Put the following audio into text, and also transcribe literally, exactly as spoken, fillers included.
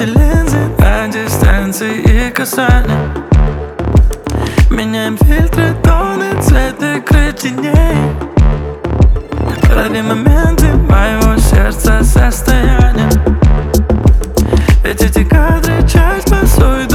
эти линзы на дистанции и касания. Меняем фильтры, тоны, цвет игры теней. Лови моменты моего сердца состояния. Ведь эти кадры часть по сути